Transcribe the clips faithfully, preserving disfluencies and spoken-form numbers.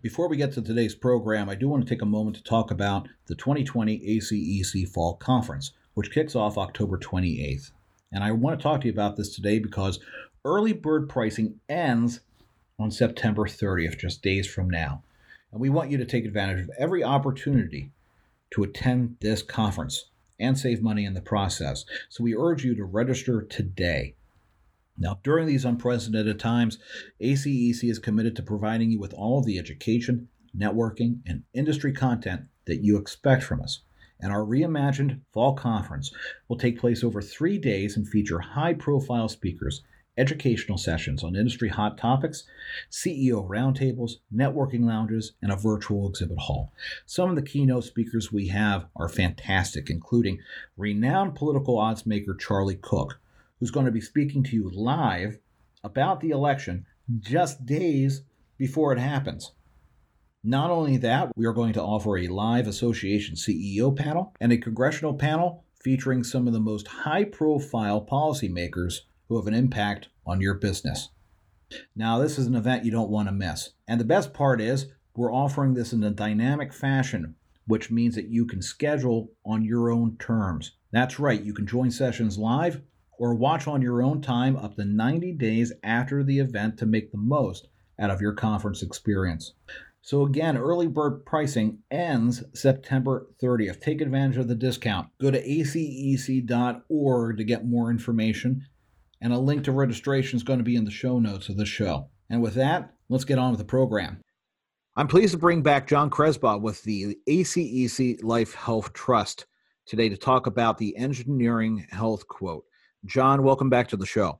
Before we get to today's program, I do want to take a moment to talk about the twenty twenty A C E C Fall Conference, which kicks off October twenty-eighth. And I want to talk to you about this today because early bird pricing ends on September thirtieth, just days from now. And we want you to take advantage of every opportunity to attend this conference and save money in the process. So we urge you to register today. Now, during these unprecedented times, A C E C is committed to providing you with all of the education, networking, and industry content that you expect from us. And our reimagined fall conference will take place over three days and feature high-profile speakers, educational sessions on industry hot topics, C E O roundtables, networking lounges, and a virtual exhibit hall. Some of the keynote speakers we have are fantastic, including renowned political odds maker Charlie Cook, who's going to be speaking to you live about the election just days before it happens. Not only that, we are going to offer a live association C E O panel and a congressional panel featuring some of the most high-profile policymakers who have an impact on your business. Now, this is an event you don't want to miss. And the best part is we're offering this in a dynamic fashion, which means that you can schedule on your own terms. That's right, you can join sessions live or watch on your own time up to ninety days after the event to make the most out of your conference experience. So again, early bird pricing ends September thirtieth. Take advantage of the discount. Go to A C E C dot org to get more information, and a link to registration is going to be in the show notes of this show. And with that, let's get on with the program. I'm pleased to bring back John Kresbaugh with the A C E C Life Health Trust today to talk about the Engineering Health Quote. John, welcome back to the show.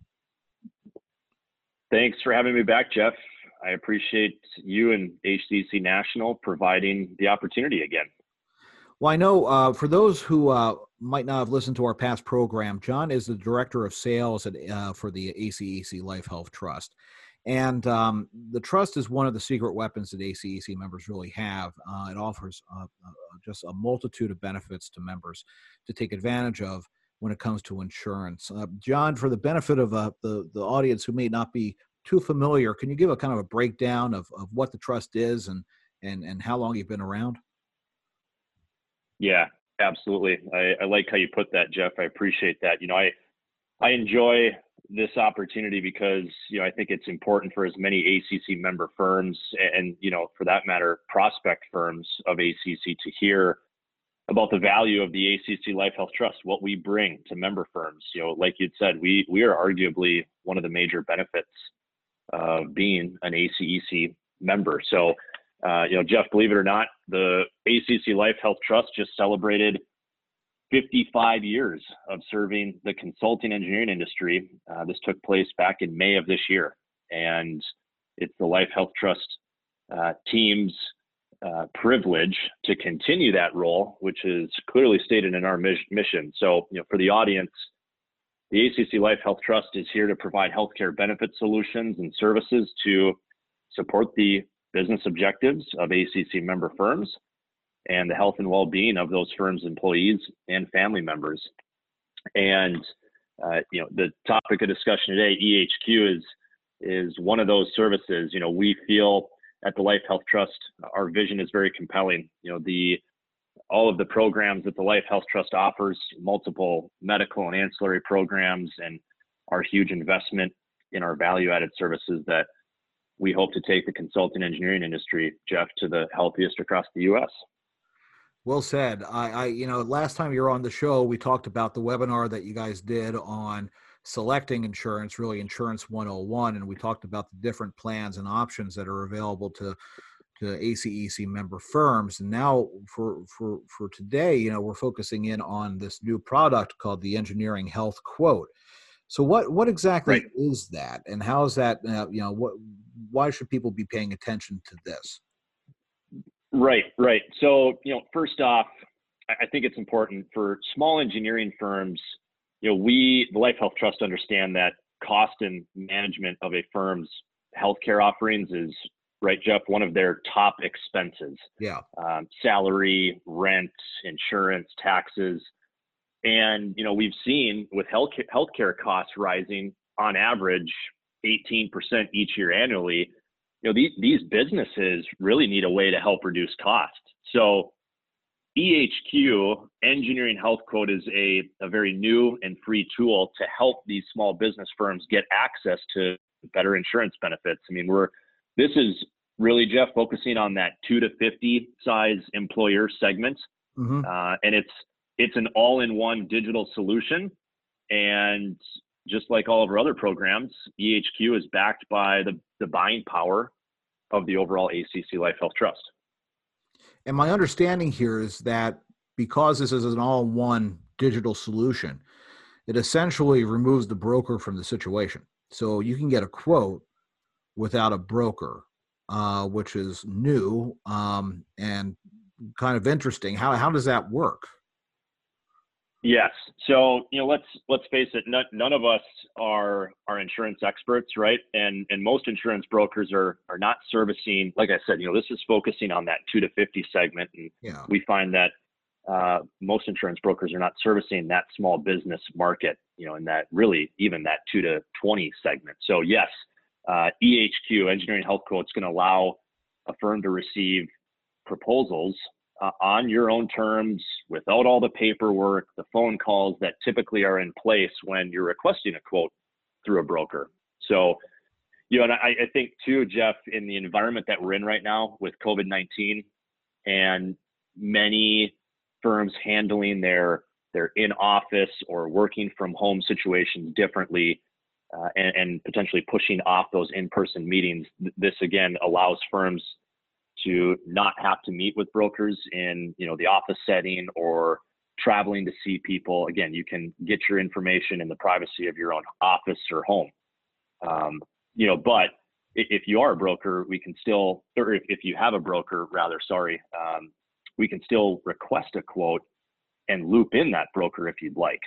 Thanks for having me back, Jeff. I appreciate you and H C C National providing the opportunity again. Well, I know uh, for those who uh, might not have listened to our past program, John is the Director of Sales at, uh, for the A C E C Life Health Trust. And um, the trust is one of the secret weapons that A C E C members really have. Uh, it offers uh, uh, just a multitude of benefits to members to take advantage of when it comes to insurance. Uh, John, for the benefit of uh, the, the audience who may not be too familiar, can you give a kind of a breakdown of, of what the trust is and, and, and how long you've been around? Yeah, absolutely. I, I like how you put that, Jeff. I appreciate that. You know, I, I enjoy this opportunity because, you know, I think it's important for as many A C C member firms and, you know, for that matter, prospect firms of A C C to hear about the value of the A C C Life Health Trust, what we bring to member firms. You know, like you'd said, we we are arguably one of the major benefits of being an A C E C member. So, uh, you know, Jeff, believe it or not, the A C C Life Health Trust just celebrated fifty-five years of serving the consulting engineering industry. Uh, this took place back in May of this year, and it's the Life Health Trust uh, team's Uh, privilege to continue that role, which is clearly stated in our mis- mission. So, you know, for the audience, the A C C Life Health Trust is here to provide healthcare benefit solutions and services to support the business objectives of A C C member firms and the health and well-being of those firms' employees and family members. And, uh, you know, the topic of discussion today, E H Q, is is one of those services. You know, we feel at the Life Health Trust, our vision is very compelling. You know, the all of the programs that the Life Health Trust offers, multiple medical and ancillary programs, and our huge investment in our value-added services that we hope to take the consulting engineering industry, Jeff, to the healthiest across the U S. Well said. I, I, you know, last time you were on the show, we talked about the webinar that you guys did on selecting insurance, really Insurance one oh one, and we talked about the different plans and options that are available to to A C E C member firms. And now for for for today, you know, we're focusing in on this new product called the Engineering Health Quote. So what what exactly Right. is that, and how is that? Uh, you know, what why should people be paying attention to this? Right, right. So, you know, first off, I I think it's important for small engineering firms. You know, we, the Life Health Trust, understand that cost and management of a firm's healthcare offerings is, right, Jeff, one of their top expenses. Yeah. Um, salary, rent, insurance, taxes. And, you know, we've seen with health healthcare costs rising on average eighteen percent each year annually. you know, these, these businesses really need a way to help reduce costs. So E H Q, Engineering Health Quote, is a, a very new and free tool to help these small business firms get access to better insurance benefits. I mean, we're, this is really, Jeff, focusing on that two to fifty size employer segment. Mm-hmm. Uh, and it's, it's an all-in-one digital solution. And just like all of our other programs, E H Q is backed by the, the buying power of the overall A C C Life Health Trust. And my understanding here is that because this is an all-in-one digital solution, it essentially removes the broker from the situation. So you can get a quote without a broker, uh, which is new um, and kind of interesting. How how does that work? Yes. So, you know, let's let's face it. None, none of us are are insurance experts, right? And and most insurance brokers are are not servicing. Like I said, you know, this is focusing on that two to fifty segment, and Yeah. we find that uh, most insurance brokers are not servicing that small business market. You know, in that really even that two to twenty segment. So yes, uh, E H Q, Engineering Health Quote, is going to allow a firm to receive proposals Uh, on your own terms, without all the paperwork, the phone calls that typically are in place when you're requesting a quote through a broker. So, you know, and I, I think too, Jeff, in the environment that we're in right now with COVID nineteen and many firms handling their their in-office or working from home situations differently, uh, and, and potentially pushing off those in-person meetings, this again allows firms to not have to meet with brokers in, you know, the office setting or traveling to see people. Again, you can get your information in the privacy of your own office or home. Um, you know, but if you are a broker, we can still, or if, if you have a broker, rather, sorry, um, we can still request a quote and loop in that broker if you'd like.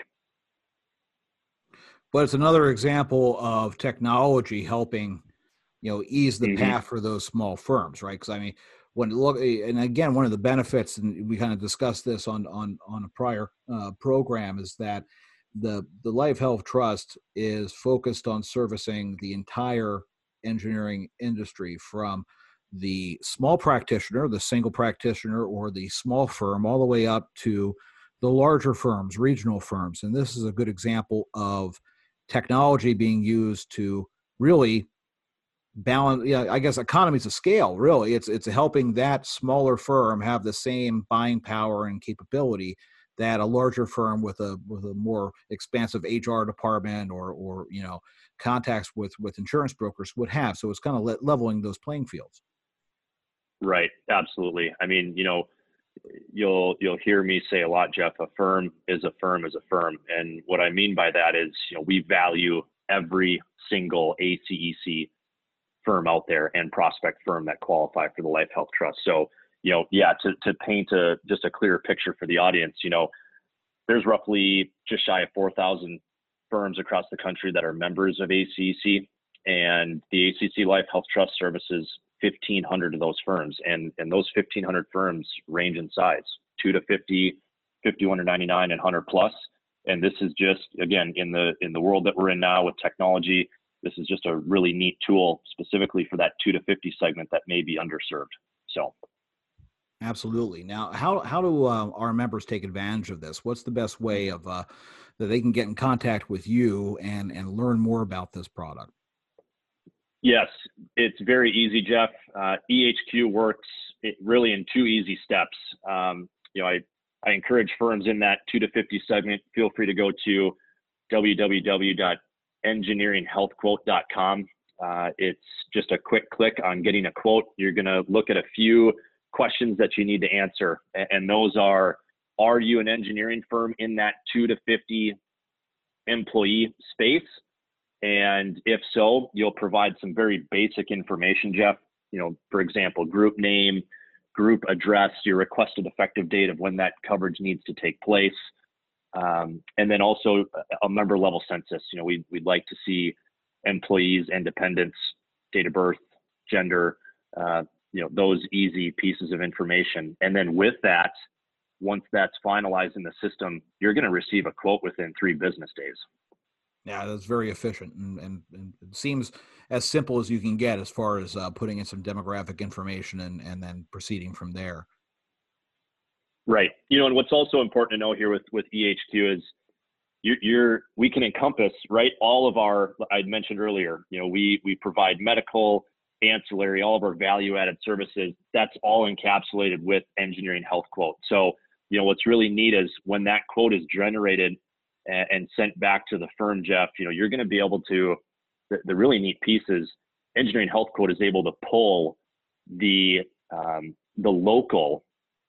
But it's another example of technology helping, you know, ease the Mm-hmm. path for those small firms, right? Because I mean, when look, and again, one of the benefits, and we kind of discussed this on on on a prior uh, program, is that the the Life Health Trust is focused on servicing the entire engineering industry, from the small practitioner, the single practitioner, or the small firm, all the way up to the larger firms, regional firms. And this is a good example of technology being used to really balance, yeah, I guess economies of scale. Really, it's it's helping that smaller firm have the same buying power and capability that a larger firm with a with a more expansive H R department or or you know contacts with with insurance brokers would have. So it's kind of le- leveling those playing fields. Right. Absolutely. I mean, you know, you'll you'll hear me say a lot, Jeff, a firm is a firm is a firm. And what I mean by that is, you know, we value every single A C E C firm out there and prospect firm that qualify for the Life Health Trust. So, you know, yeah, to, to paint a just a clearer picture for the audience, you know, there's roughly just shy of four thousand firms across the country that are members of A C E C, and the A C C Life Health Trust services fifteen hundred of those firms. And, and those fifteen hundred firms range in size, two to fifty, fifty-one to ninety-nine, and one hundred plus. And this is just, again, in the, in the world that we're in now with technology, this is just a really neat tool specifically for that two to fifty segment that may be underserved. So. Absolutely. Now, how how do uh, our members take advantage of this? What's the best way of uh, that they can get in contact with you and and learn more about this product? Yes, it's very easy, Jeff. Uh, E H Q works it really in two easy steps. Um, you know, I, I encourage firms in that two to fifty segment, feel free to go to w w w dot engineering health quote dot com. Uh, it's just a quick click on getting a quote. You're going to look at a few questions that you need to answer. And those are, are you an engineering firm in that two to fifty employee space? And if so, you'll provide some very basic information, Jeff. You know, for example, group name, group address, your requested effective date of when that coverage needs to take place. Um, and then also a member level census. You know, we'd, we'd like to see employees and dependents, date of birth, gender, uh, you know, those easy pieces of information. And then with that, once that's finalized in the system, you're going to receive a quote within three business days. Yeah, that's very efficient, and, and, and it seems as simple as you can get as far as uh, putting in some demographic information and, and then proceeding from there. Right. You know, and what's also important to know here with, with E H Q is you're, you're, we can encompass, right, all of our, I'd mentioned earlier, you know, we, we provide medical, ancillary, all of our value added services. That's all encapsulated with Engineering Health Quote. So, you know, what's really neat is when that quote is generated and, and sent back to the firm, Jeff, you know, you're going to be able to, the, the really neat piece is Engineering Health Quote is able to pull the, um, the local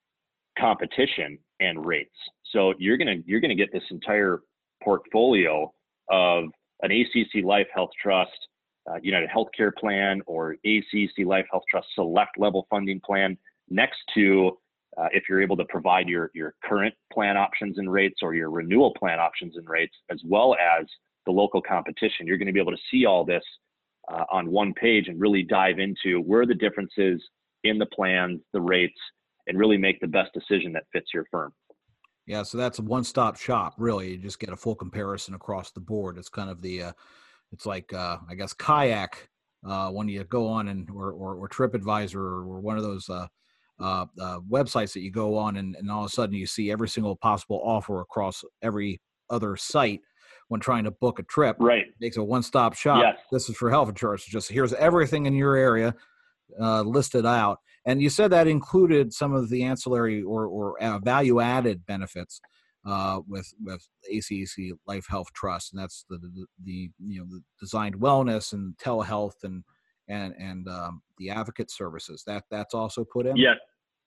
competition and rates. So you're going to, you're going to get this entire portfolio of an A C C Life Health Trust, uh, United Healthcare Plan, or A C C Life Health Trust Select Level Funding Plan next to, uh, if you're able to provide your, your current plan options and rates or your renewal plan options and rates, as well as the local competition. You're going to be able to see all this uh, on one page and really dive into where the differences in the plans, the rates, and really make the best decision that fits your firm. Yeah, so that's a one-stop shop, really. You just get a full comparison across the board. It's kind of the, uh, it's like, uh, I guess, Kayak uh, when you go on and, or, or, or TripAdvisor or one of those uh, uh, uh, websites that you go on and, and all of a sudden you see every single possible offer across every other site when trying to book a trip. Right. It makes a one-stop shop. Yes. This is for health insurance. Just here's everything in your area uh, listed out. And you said that included some of the ancillary or, or uh, value-added benefits uh, with with A C E C Life Health Trust, and that's the, the the you know the designed wellness and telehealth and and and um, the advocate services. That that's also put in. Yes.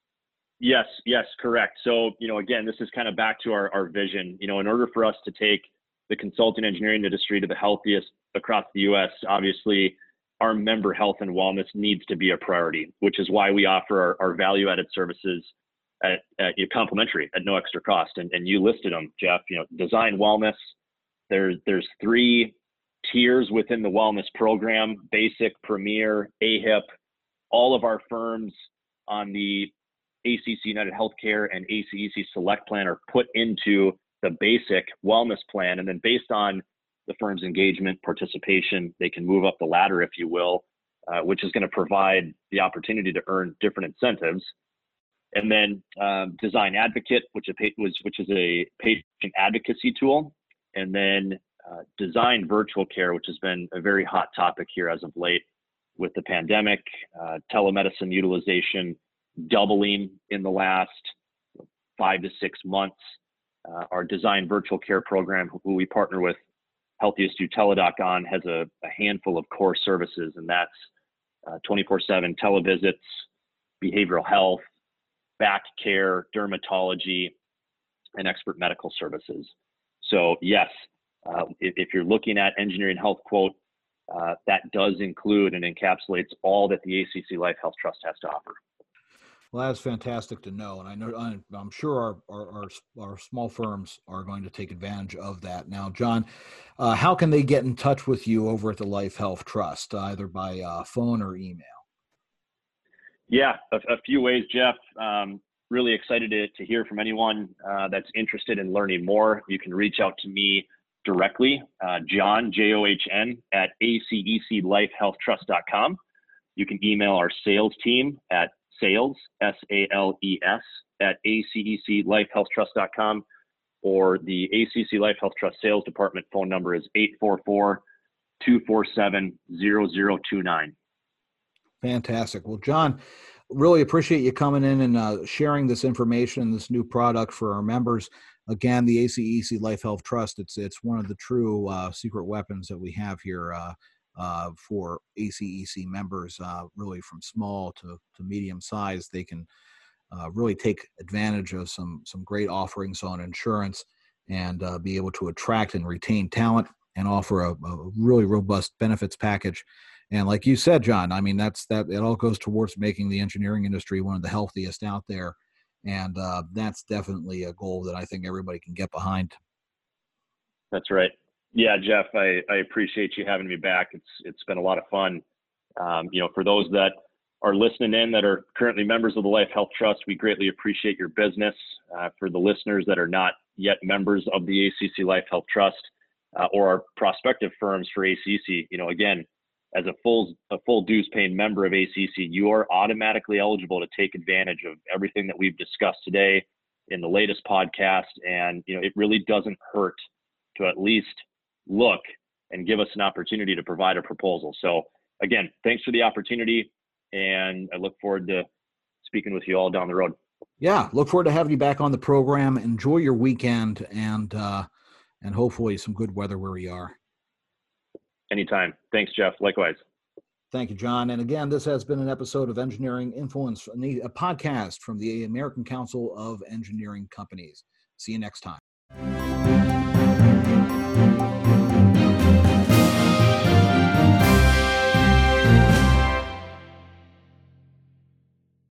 Yes. Yes. Correct. So you know, again, this is kind of back to our our vision. You know, in order for us to take the consulting engineering industry to the healthiest across the U S, obviously, our member health and wellness needs to be a priority, which is why we offer our, our value-added services at, at complimentary at no extra cost. And, and you listed them, Jeff. You know, design wellness. There's there's three tiers within the wellness program: basic, premier, A H I P. All of our firms on the A C C United Healthcare and A C E C Select Plan are put into the basic wellness plan, and then based on the firm's engagement, participation, they can move up the ladder, if you will, uh, which is going to provide the opportunity to earn different incentives. And then um, Design Advocate, which, a, was, which is a patient advocacy tool. And then uh, Design Virtual Care, which has been a very hot topic here as of late with the pandemic, uh, telemedicine utilization doubling in the last five to six months. Uh, our Design Virtual Care program, who we partner with Healthiest You Teladoc on, has a, a handful of core services, and that's uh, twenty-four seven televisits, behavioral health, back care, dermatology, and expert medical services. So yes, uh, if, if you're looking at Engineering Health Quote, uh, that does include and encapsulates all that the A C C Life Health Trust has to offer. Well, that's fantastic to know, and I know I'm, I'm sure our, our our our small firms are going to take advantage of that. Now, John, uh, how can they get in touch with you over at the Life Health Trust, either by uh, phone or email? Yeah, a, a few ways, Jeff. Um, really excited to, to hear from anyone uh, that's interested in learning more. You can reach out to me directly, uh, John, J O H N, at A C E C life health trust dot com. You can email our sales team at sales, S A L E S, at A C E C life health trust dot com, or the A C C Life Health Trust Sales Department phone number is eight four four, two four seven, zero zero two nine. Fantastic. Well, John, really appreciate you coming in and uh, sharing this information, this new product for our members. Again, the A C E C Life Health Trust, it's it's one of the true uh, secret weapons that we have here uh, uh, for A C E C members, uh, really from small to, to medium size. They can uh, really take advantage of some, some great offerings on insurance and uh, be able to attract and retain talent and offer a, a really robust benefits package. And like you said, John, I mean, that's that it all goes towards making the engineering industry one of the healthiest out there. And uh, that's definitely a goal that I think everybody can get behind. That's right. Yeah, Jeff, I, I appreciate you having me back. It's It's been a lot of fun. Um, you know, for those that are listening in that are currently members of the Life Health Trust, we greatly appreciate your business. Uh, for the listeners that are not yet members of the A C C Life Health Trust uh, or are prospective firms for A C C, you know, again, as a full a full dues paying member of A C C, you are automatically eligible to take advantage of everything that we've discussed today in the latest podcast. And you know, it really doesn't hurt to at least look and give us an opportunity to provide a proposal. So again, thanks for the opportunity, and I look forward to speaking with you all down the road. Yeah, look forward to having you back on the program. Enjoy your weekend, and uh, and hopefully some good weather where you are. Anytime. Thanks, Jeff. Likewise. Thank you, John. And again, this has been an episode of Engineering Influence, a podcast from the American Council of Engineering Companies. See you next time.